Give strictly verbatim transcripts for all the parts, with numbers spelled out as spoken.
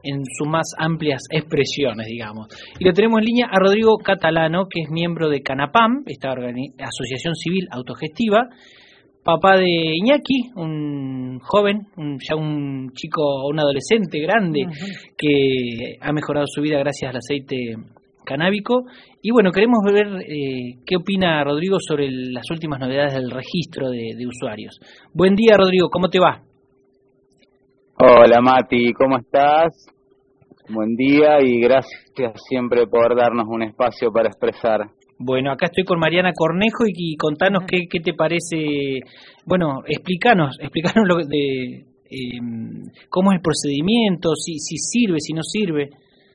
en sus más amplias expresiones, digamos. Y lo tenemos en línea a Rodrigo Catalano, que es miembro de CANAPAM, esta asociación civil autogestiva, papá de Iñaki, un joven, un, ya un chico, un adolescente grande, uh-huh, que ha mejorado su vida gracias al aceite canábico. Y bueno, queremos ver eh, qué opina Rodrigo sobre el, las últimas novedades del registro de, de usuarios. Buen día, Rodrigo, ¿cómo te va? Hola, Mati, ¿cómo estás? Buen día y gracias siempre por darnos un espacio para expresar. Bueno, acá estoy con Mariana Cornejo y, y contanos qué, qué te parece, bueno, explícanos, explícanos lo de eh, cómo es el procedimiento, si, si sirve, si no sirve.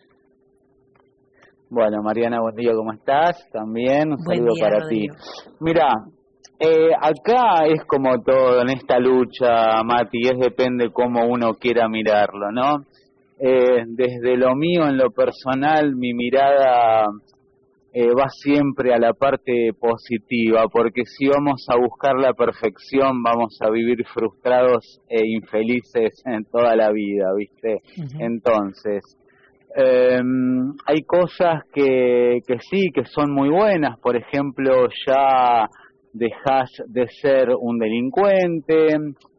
Bueno, Mariana, buen día, ¿cómo estás? También un buen saludo día, para Rodrigo. ti. Mira, eh, acá es como todo en esta lucha, Mati, es depende cómo uno quiera mirarlo, ¿no? Eh, desde lo mío, en lo personal, mi mirada eh, va siempre a la parte positiva, porque si vamos a buscar la perfección, vamos a vivir frustrados e infelices en toda la vida, ¿viste? Uh-huh. Entonces, eh, hay cosas que, que sí, que son muy buenas. Por ejemplo, ya dejás de ser un delincuente.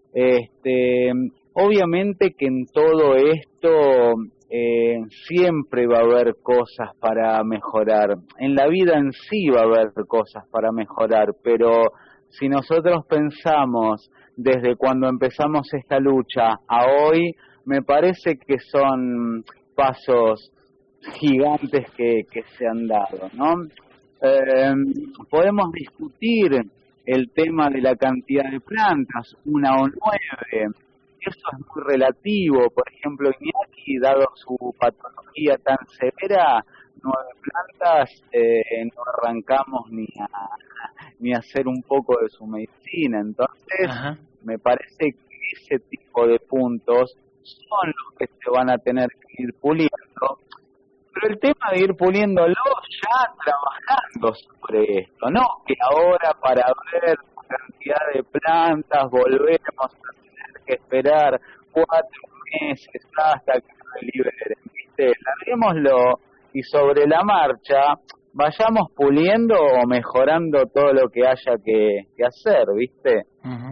Este, obviamente que en todo esto eh, siempre va a haber cosas para mejorar. En la vida en sí va a haber cosas para mejorar, pero si nosotros pensamos desde cuando empezamos esta lucha a hoy, me parece que son pasos gigantes que, que se han dado, ¿no? Eh, podemos discutir el tema de la cantidad de plantas, una o nueve. Eso es muy relativo. Por ejemplo, Iñaki, dado su patología tan severa, nueve plantas, eh, no arrancamos ni a, ni a hacer un poco de su medicina. Entonces, ajá, me parece que ese tipo de puntos son los que se van a tener que ir puliendo. Pero el tema de ir puliéndolo ya trabajando sobre esto, no que ahora para ver la cantidad de plantas volvemos a tener que esperar cuatro meses hasta que se liberen, ¿viste? Larguémoslo y sobre la marcha vayamos puliendo o mejorando todo lo que haya que, que hacer, ¿viste?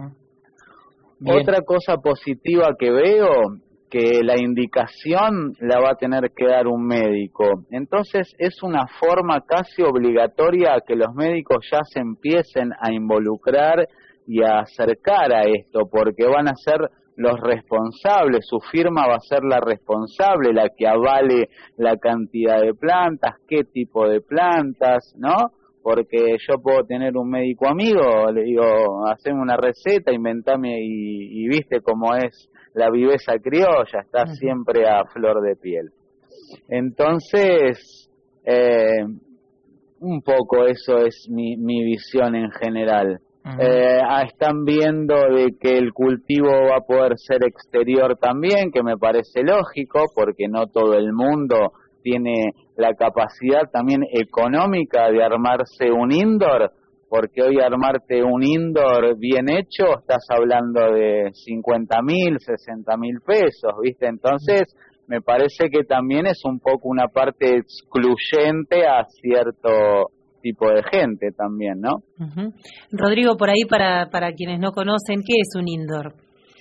Uh-huh. Otra cosa positiva que veo, que la indicación la va a tener que dar un médico. Entonces es una forma casi obligatoria que los médicos ya se empiecen a involucrar y a acercar a esto, porque van a ser los responsables, su firma va a ser la responsable, la que avale la cantidad de plantas, qué tipo de plantas, ¿no? Porque yo puedo tener un médico amigo, le digo, haceme una receta, inventame y, y viste cómo es la viveza criolla, está uh-huh, siempre a flor de piel. Entonces, eh, un poco eso es mi, mi visión en general. Uh-huh. Eh, están viendo de que el cultivo va a poder ser exterior también, que me parece lógico, porque no todo el mundo tiene la capacidad también económica de armarse un indoor, porque hoy armarte un indoor bien hecho, estás hablando de cincuenta mil, sesenta mil pesos, ¿viste? Entonces, me parece que también es un poco una parte excluyente a cierto tipo de gente también, ¿no? Uh-huh. Rodrigo, por ahí para, para quienes no conocen, ¿qué es un indoor?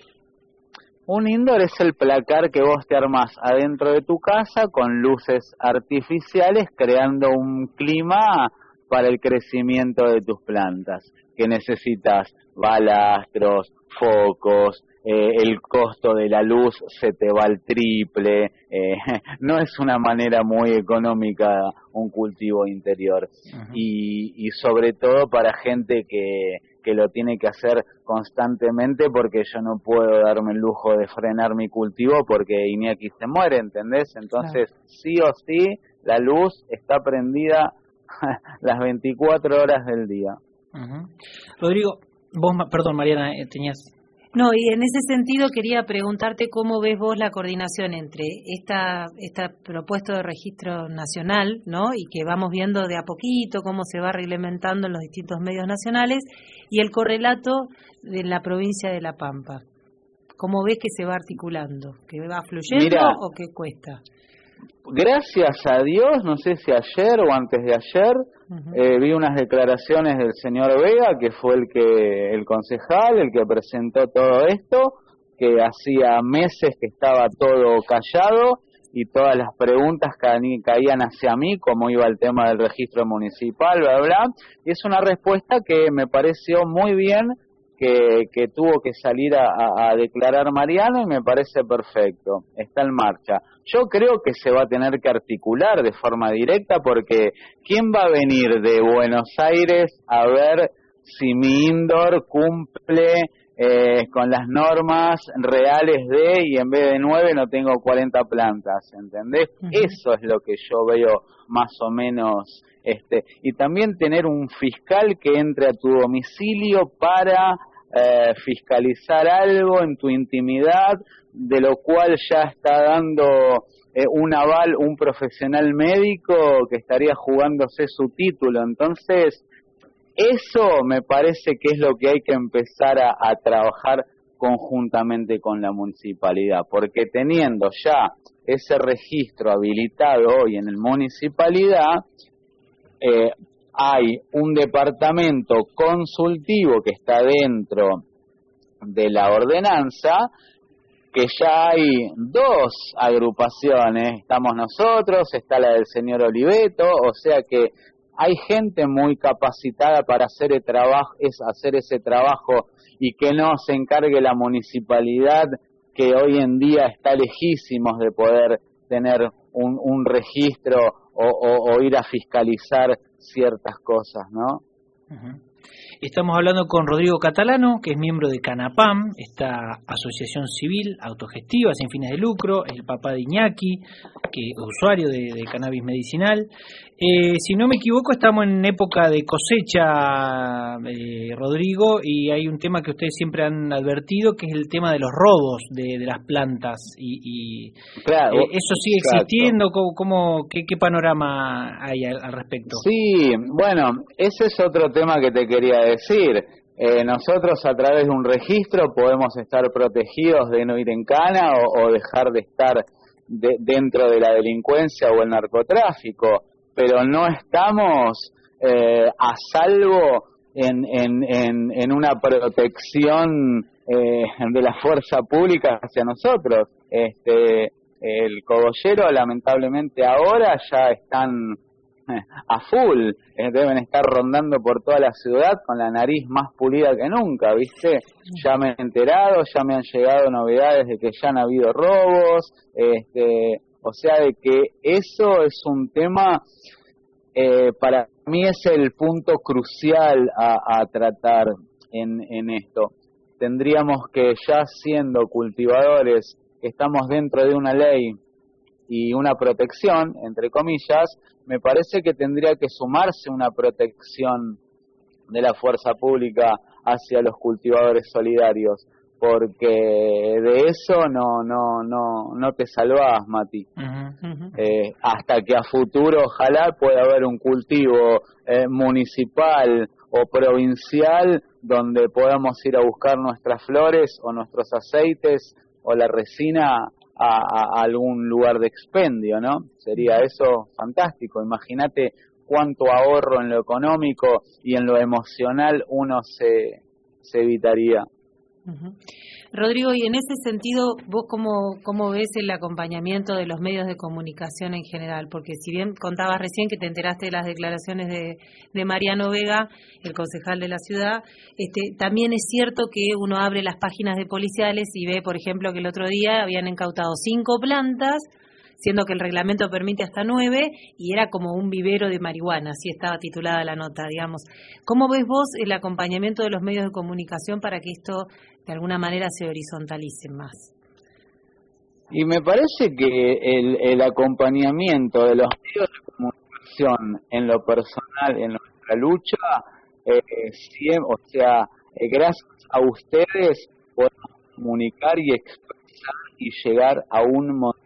Un indoor es el placar que vos te armás adentro de tu casa con luces artificiales, creando un clima para el crecimiento de tus plantas, que necesitas balastros, focos, eh, el costo de la luz se te va al triple, eh, no es una manera muy económica un cultivo interior. Uh-huh. y, y sobre todo para gente que, que lo tiene que hacer constantemente, porque yo no puedo darme el lujo de frenar mi cultivo porque Iñaki se muere, ¿entendés? Entonces, claro, sí o sí, la luz está prendida las veinticuatro horas del día. Uh-huh. Rodrigo, vos, perdón Mariana, eh, tenías... No, y en ese sentido quería preguntarte cómo ves vos la coordinación entre esta esta propuesta de registro nacional, ¿no? Y que vamos viendo de a poquito cómo se va reglamentando en los distintos medios nacionales, y el correlato de la provincia de La Pampa. ¿Cómo ves que se va articulando? ¿Que va fluyendo Mira, o que cuesta? Gracias a Dios, no sé si ayer o antes de ayer, uh-huh. eh, vi unas declaraciones del señor Vega, que fue el que el concejal, el que presentó todo esto, que hacía meses que estaba todo callado y todas las preguntas ca- caían hacia mí, como iba el tema del registro municipal, bla, bla, y es una respuesta que me pareció muy bien, que, que tuvo que salir a, a, a declarar Mariano, y me parece perfecto, está en marcha. Yo creo que se va a tener que articular de forma directa, porque ¿quién va a venir de Buenos Aires a ver si mi indoor cumple eh, con las normas reales de, y en vez de nueve no tengo cuarenta plantas, ¿entendés? Uh-huh. Eso es lo que yo veo más o menos, este, y también tener un fiscal que entre a tu domicilio para eh, fiscalizar algo en tu intimidad, de lo cual ya está dando eh, un aval un profesional médico que estaría jugándose su título. Entonces, eso me parece que es lo que hay que empezar a, a trabajar conjuntamente con la municipalidad, porque teniendo ya ese registro habilitado hoy en la municipalidad, eh, hay un departamento consultivo que está dentro de la ordenanza, que ya hay dos agrupaciones, estamos nosotros, está la del señor Oliveto, o sea que hay gente muy capacitada para hacer el trabajo, es hacer ese trabajo, y que no se encargue la municipalidad, que hoy en día está lejísimos de poder tener un, un registro o, o, o ir a fiscalizar ciertas cosas, ¿no? Uh-huh. Estamos hablando con Rodrigo Catalano, que es miembro de CANAPAM, esta asociación civil autogestiva sin fines de lucro, el papá de Iñaki, que es usuario de, de cannabis medicinal. Eh, si no me equivoco, estamos en época de cosecha, eh, Rodrigo, y hay un tema que ustedes siempre han advertido, que es el tema de los robos de, de las plantas. Y, y claro, eh, ¿eso sigue exacto. existiendo? ¿Cómo, cómo, qué, ¿Qué panorama hay al, al respecto? Sí, bueno, ese es otro tema que te quería decir. Eh, nosotros a través de un registro podemos estar protegidos de no ir en cana o, o dejar de estar de, dentro de la delincuencia o el narcotráfico, pero no estamos eh, a salvo en, en, en, en una protección eh, de la fuerza pública hacia nosotros. Este, el cogollero, lamentablemente ahora ya están a full, eh, deben estar rondando por toda la ciudad con la nariz más pulida que nunca, ¿viste? Ya me he enterado, ya me han llegado novedades de que ya han habido robos, este, o sea, de que eso es un tema, eh, para mí es el punto crucial a, a tratar en, en esto. Tendríamos que, ya siendo cultivadores, que estamos dentro de una ley y una protección, entre comillas, me parece que tendría que sumarse una protección de la fuerza pública hacia los cultivadores solidarios, porque de eso no no no no te salvás, Mati. Uh-huh, uh-huh. Eh, hasta que a futuro ojalá pueda haber un cultivo eh, municipal o provincial donde podamos ir a buscar nuestras flores o nuestros aceites o la resina A, a algún lugar de expendio, ¿no? Sería eso fantástico. Imagínate cuánto ahorro en lo económico y en lo emocional uno se, se evitaría. Uh-huh. Rodrigo, y en ese sentido, ¿vos cómo, cómo ves el acompañamiento de los medios de comunicación en general? Porque si bien contabas recién que te enteraste de las declaraciones de, de Mariano Vega, el concejal de la ciudad, este, también es cierto que uno abre las páginas de policiales y ve, por ejemplo, que el otro día habían incautado cinco plantas, siendo que el reglamento permite hasta nueve, y era como un vivero de marihuana, así estaba titulada la nota, digamos. ¿Cómo ves vos el acompañamiento de los medios de comunicación para que esto de alguna manera se horizontalice más? Y me parece que el, el acompañamiento de los medios de comunicación en lo personal, en nuestra lucha, eh, siempre, o sea, eh, gracias a ustedes podemos comunicar y expresar y llegar a un montón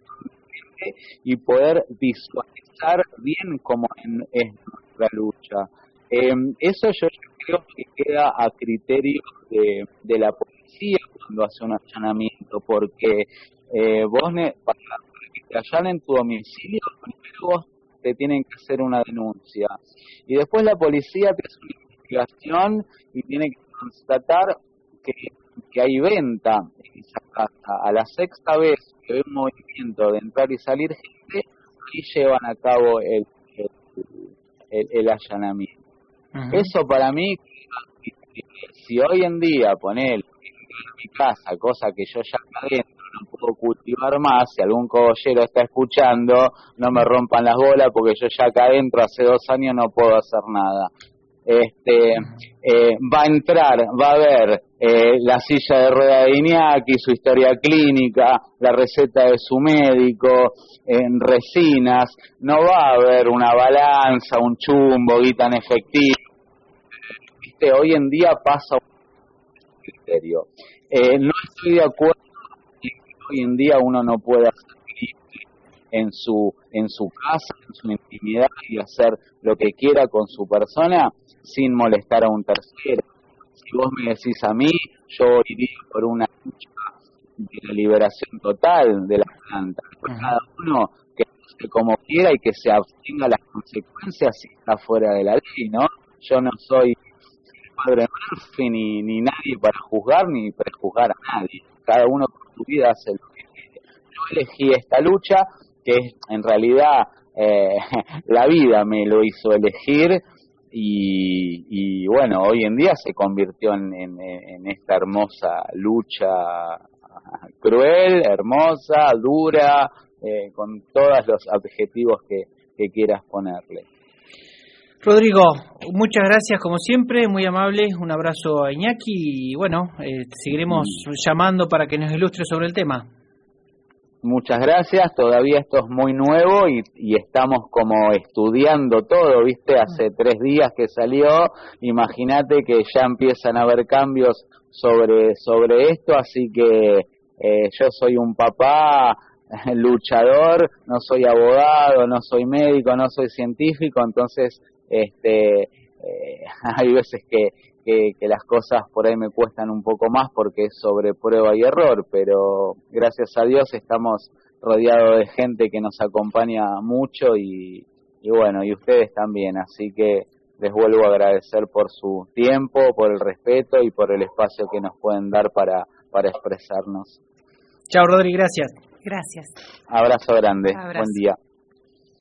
y poder visualizar bien cómo es nuestra lucha. Eh, eso yo creo que queda a criterio de, de la policía, cuando hace un allanamiento, porque eh, vos, ne- para, para que te allanen tu domicilio, primero vos te tienen que hacer una denuncia, y después la policía te hace una investigación y tiene que constatar que, que hay venta en esa casa. A la sexta vez que hay un movimiento de entrar y salir gente, ahí llevan a cabo el, el, el, el allanamiento. Uh-huh. Eso para mí, si hoy en día poner en mi casa, cosa que yo ya acá adentro no puedo cultivar más, si algún cogollero está escuchando, no me rompan las bolas porque yo ya acá adentro hace dos años no puedo hacer nada. Este eh, va a entrar, va a ver eh, la silla de rueda de Iñaki, su historia clínica, la receta de su médico, en resinas, no va a haber una balanza, un chumbo, guita en efectivo. Viste, hoy en día pasa un criterio. Eh, no estoy de acuerdo en que hoy en día uno no pueda salir en su en su casa, en su intimidad y hacer lo que quiera con su persona sin molestar a un tercero. Si vos me decís a mí, yo iría por una lucha de la liberación total de las plantas. Uh-huh. Cada uno que hace como quiera y que se abstenga las consecuencias si está fuera de la ley, ¿no? Yo no soy padre Murphy ni, ni nadie para juzgar ni prejuzgar a nadie. Cada uno con su vida hace lo que quiere. Yo elegí esta lucha, que es, en realidad eh, la vida me lo hizo elegir. Y, y bueno, hoy en día se convirtió en, en, en esta hermosa lucha cruel, hermosa, dura, eh, con todos los adjetivos que, que quieras ponerle. Rodrigo, muchas gracias como siempre, muy amable, un abrazo a Iñaki y bueno, eh, seguiremos mm. llamando para que nos ilustre sobre el tema. Muchas gracias, todavía esto es muy nuevo y, y estamos como estudiando todo, ¿viste? Hace tres días que salió, imagínate que ya empiezan a haber cambios sobre, sobre esto, así que eh, yo soy un papá luchador, no soy abogado, no soy médico, no soy científico, entonces este eh, hay veces que Que, que las cosas por ahí me cuestan un poco más porque es sobre prueba y error, pero gracias a Dios estamos rodeados de gente que nos acompaña mucho y, y bueno, y ustedes también, así que les vuelvo a agradecer por su tiempo, por el respeto y por el espacio que nos pueden dar para, para expresarnos. Chao, Rodri, gracias. Gracias. Abrazo grande, Abrazo. Buen día.